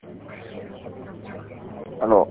Aló.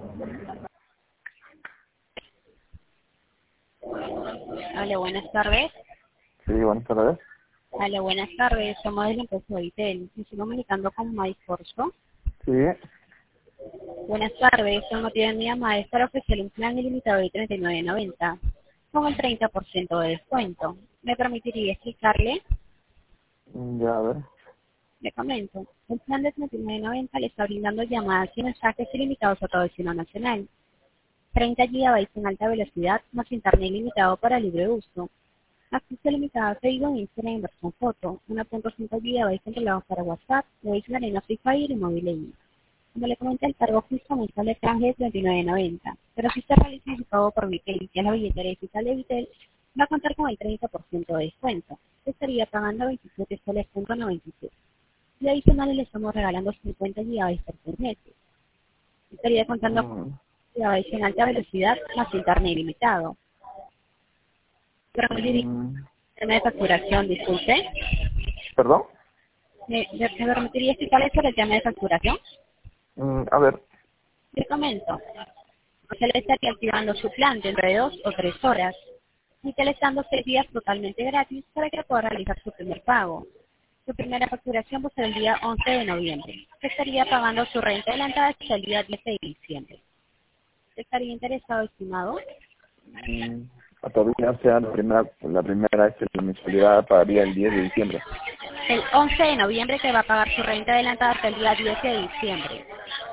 Hola, buenas tardes. Sí, buenas tardes. Hola, buenas tardes. Somos de la empresa Vitel. Me estoy comunicando con Mike Corso. Sí. Buenas tardes. El motivo de mi llamada es para ofrecerle un plan ilimitado de 39.90 con el 30% de descuento. ¿Me permitiría explicarle? Ya, a ver. Le comento. El plan de 39.90 le está brindando llamadas y mensajes ilimitados a todo el destino nacional. 30 GB en alta velocidad más internet ilimitado para libre uso. Acceso limitado a Facebook, Instagram en versión foto, 1.5 GB controlados para WhatsApp, Waze Arena Free Fire y móvil AI. Como le comenté, el cargo fijo mensual de canje es 29.90, pero si usted realiza su pago por Vitel, que es la billetera digital de Vitel, va a contar con el 30% de descuento. Usted estaría pagando 27 soles.97. Y adicional le estamos regalando 50 GB por mes. Estaría contando con Mm, GB en alta velocidad más internet ilimitado. Pero mm, tema de facturación, disculpe. ¿Perdón? ¿Me permitiría explicarle sobre el tema de facturación? A ver. Le comento. Usted le estaría activando su plan dentro de 2 o 3 horas y te le está dando 6 días totalmente gratis para que pueda realizar su primer pago. Su primera facturación va a ser el día 11 de noviembre. Usted estaría pagando su renta adelantada hasta el día 10 de diciembre. ¿Usted estaría interesado, estimado? mm, Todavía sea la primera vez que la mensualidad pagaría el 10 de diciembre. El 11 de noviembre que va a pagar su renta adelantada hasta el día 10 de diciembre.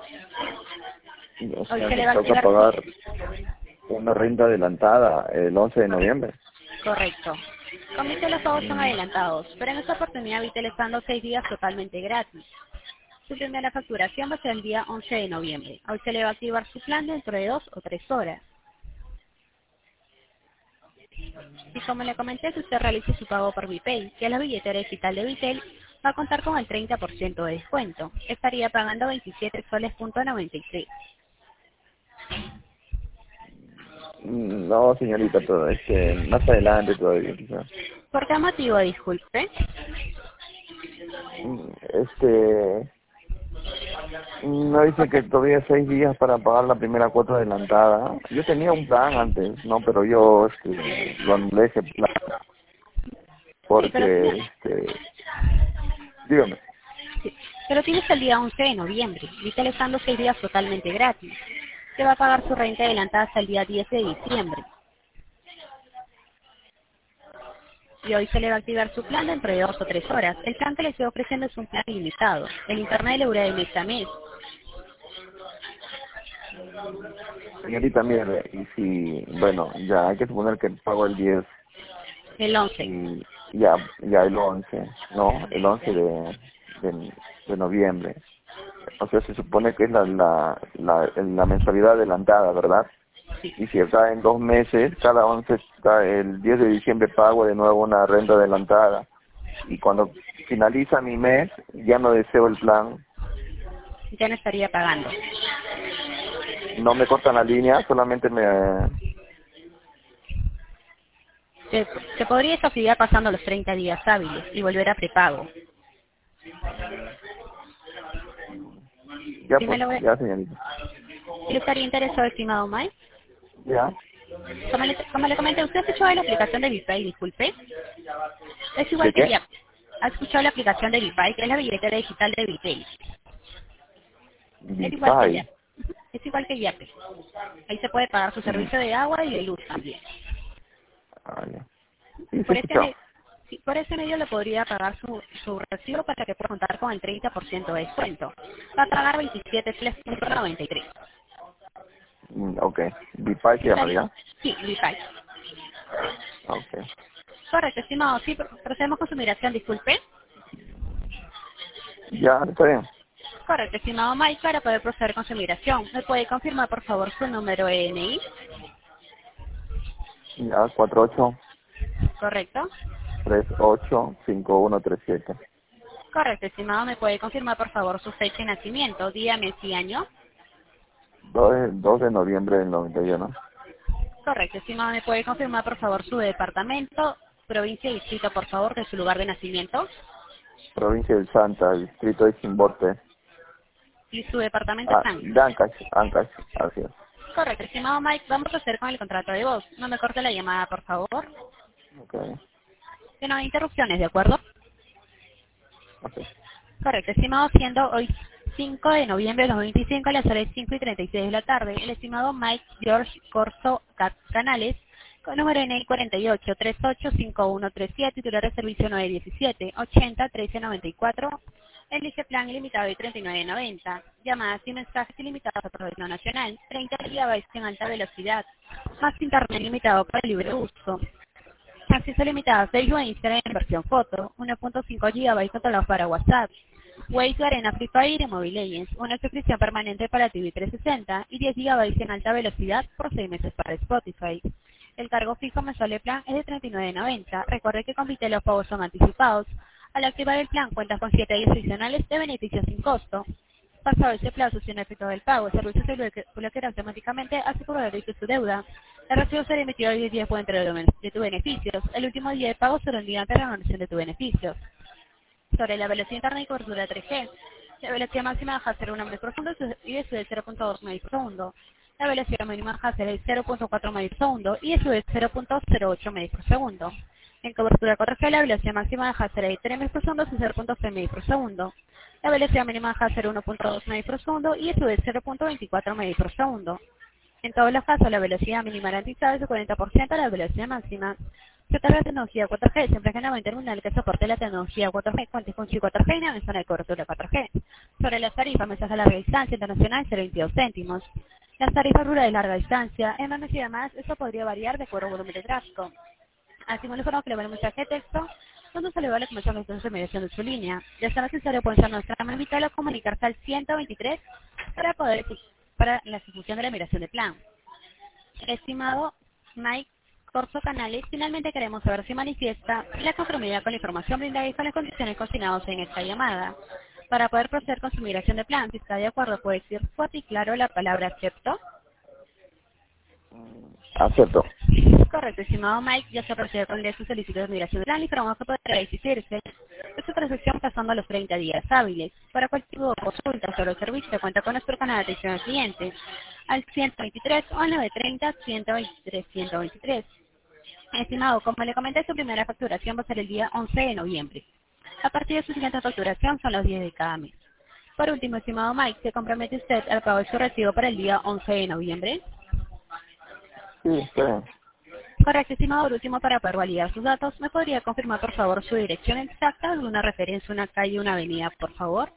O Hoy sea se que le va a toca activar pagar una renta adelantada el 11 de noviembre. correcto. Con Vitel los pagos son adelantados, pero en esta oportunidad Vitel está dando 6 días totalmente gratis. Su primera facturación va a ser el día 11 de noviembre. Hoy se le va a activar su plan dentro de 2 o 3 horas. Y como le comenté, si usted realiza su pago por Vipay, que es la billetera digital de Vitel, va a contar con el 30% de descuento. Estaría pagando 27 soles.93. No, señorita, todo es que más adelante todavía quizás. ¿Por qué motivo, disculpe? Este, no dice que todavía hay 6 días para pagar la primera cuota adelantada. Yo tenía un plan antes, no, pero yo lo anulé ese plan Sí, porque, dígame. pero tienes el día 11 de noviembre. Vitel está dando 6 días totalmente gratis. Se va a pagar su renta adelantada hasta el día 10 de diciembre. Y hoy se le va a activar su plan dentro de 2 o 3 horas. El plan que le estoy ofreciendo es un plan ilimitado. El internet le dura de mes a mes. Señorita, mire, y si, bueno, ya hay que suponer que pago el 10 El 11. y ya el 11, ¿no? El 11 de noviembre. O sea, se supone que es la mensualidad adelantada, ¿verdad? Y si está en 2 meses, cada 11, el 10 de diciembre pago de nuevo una renta adelantada. Y cuando finaliza mi mes, ya no deseo el plan. Ya no estaría pagando. No me cortan la línea, solamente me... Se podría desafiar pasando los 30 días hábiles y volver a prepago. Ya Si me pues, lo ve, ya señorita. ¿sí estaría interesado, estimado Mike? Ya. Como le comenté, usted ha escuchado la aplicación de Vipay, disculpe. Es igual ¿De que qué? Yap. Ha escuchado la aplicación de Vipay, que es la billetera digital de Vitel. Es igual que Vipay. Yap. Es igual que Yape. Ahí se puede pagar su Mm, servicio de agua y de luz también. ya. Sí, sí he Por este, escuchado. sí, por ese medio le podría pagar su recibo para que pueda contar con el 30% de descuento. Va a pagar 27,93. Ok. Vipay se llama, Estaría, ¿ya? sí, Vipay. Ok. Correcto, estimado. Sí, procedemos con su migración, disculpe. Ya, está bien. Correcto, estimado Mike, para poder proceder con su migración. ¿Me puede confirmar, por favor, su número ENI? Ya, ¿Correcto? 48385137. Correcto, estimado. ¿Me puede confirmar, por favor, su fecha de nacimiento, día, mes y año? 2 de noviembre del 91. Correcto, estimado. ¿Me puede confirmar, por favor, su departamento, provincia y distrito, por favor, de su lugar de nacimiento? Provincia del Santa, distrito de Chimbote. ¿Y su departamento está en? Ancash, así es. Correcto, estimado Mike, vamos a hacer con el contrato de voz. No me corte la llamada, por favor. Ok, Que no hay interrupciones, ¿de acuerdo? ok. Correcto, estimado, siendo hoy 5 de noviembre de 2025 a las horas 5:36 de la tarde, el estimado Mike George Corso Canales, con número NI 48385137, titular de servicio 917-80-1394, elige plan ilimitado de 39.90, llamadas y mensajes ilimitados a producción nacional, 30 GB en alta velocidad, más internet limitado para libre uso. Acceso limitado a Facebook e Instagram en versión foto, 1.5 GB controlados para WhatsApp, Waze, Arena, Free Fire y Mobile Legends, una suscripción permanente para TV 360 y 10 GB en alta velocidad por 6 meses para Spotify. El cargo fijo mensual del plan es de 39.90. Recuerde que con Vitel los pagos son anticipados. Al activar el plan cuentas con 7 días adicionales de beneficios sin costo. Pasado ese plazo sin efecto del pago, el servicio se bloqueará automáticamente a su proveedor y su deuda. El recibo será emitido a 10 días por entrega de tus beneficios. El último día de pago será el día antes de la renovación de tus beneficios. Sobre la velocidad interna y cobertura 3G. La velocidad máxima deja de ser 1 megabits por segundo y de 0.2 megabits por segundo. La velocidad mínima deja de ser 0.4 megabits por segundo y de 0.08 megabits por segundo. En cobertura 4G, la velocidad máxima deja de ser 3 megabits por segundo y 0.6 megabits por segundo. La velocidad mínima deja de ser 1.2 megabits por segundo y de 0.24 megabits por segundo. En todos los casos, la velocidad mínima garantizada es de 40% de la velocidad máxima. Se trata de tecnología 4G, siempre que no hay terminal que soporte la tecnología 4G, cuente con chip 4G y una zona de cobertura 4G. Sobre las tarifas, mensaje a larga distancia internacional, 0.22 céntimos. Las tarifas rurales de larga distancia, en menos y demás, eso podría variar de acuerdo al volumen de tráfico. Así me informo que le va el mensaje de texto, donde se le va la comisión de mediación de su línea. Ya sea necesario pueden ser nuestra invitarlo a comunicarse al 123 para la ejecución de la migración de plan. Estimado Mike Corso Canales, finalmente queremos saber si manifiesta la conformidad con la información brindada y con las condiciones consignadas en esta llamada. Para poder proceder con su migración de plan, si está de acuerdo, puede decir fuerte y claro la palabra acepto. Acepto. Correcto, estimado Mike, ya se procede con su solicitud de migración de plan y informamos que podrá existirse de su transacción pasando los 30 días hábiles. Para cualquier tipo de consulta sobre el servicio, cuenta con nuestro canal de atención al cliente al 123 o al 930-123-123. Estimado, como le comenté, su primera facturación va a ser el día 11 de noviembre. A partir de su siguiente facturación son los 10 de cada mes. Por último, estimado Mike, ¿se compromete usted al pago de su recibo para el día 11 de noviembre? Sí, está bien. Correcto, estimado. Por último, para poder validar sus datos, ¿me podría confirmar, por favor, su dirección exacta, una referencia, una calle, una avenida, por favor?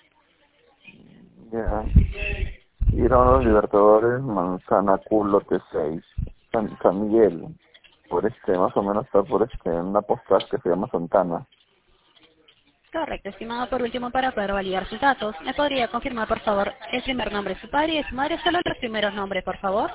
Ya. Ir a los Libertadores, Manzana Culote 6, San Miguel. Más o menos está por una postal que se llama Santana. Correcto, estimado. Por último, para poder validar sus datos, ¿me podría confirmar, por favor, el primer nombre de su padre y de su madre? Solo los primeros nombres, por favor.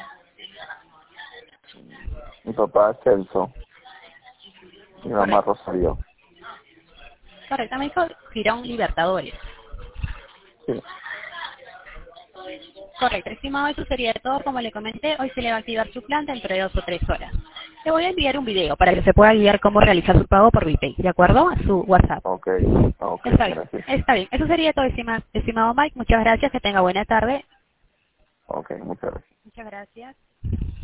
Mi papá es Celso. Mi mamá Correcto. Rosario. Correcto, me dijo Girón Libertadores. Sí. Correcto, estimado, eso sería todo. Como le comenté, hoy se le va a activar su plan dentro de 2 o 3 horas. Le voy a enviar un video para que se pueda guiar cómo realizar su pago por VPay, ¿de acuerdo? A su WhatsApp. Ok, Está bien, gracias. está bien. Eso sería todo, estimado Mike. Muchas gracias, que tenga buena tarde. Ok, muchas gracias. Muchas gracias.